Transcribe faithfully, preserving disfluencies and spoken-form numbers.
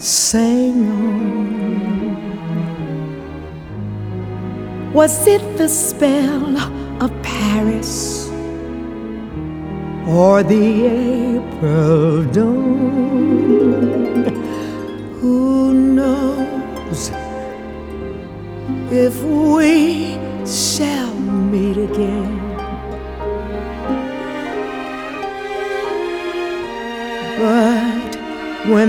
sang on. Was it the spell of Paris or the April dawn? Who knows if we shall meet again? But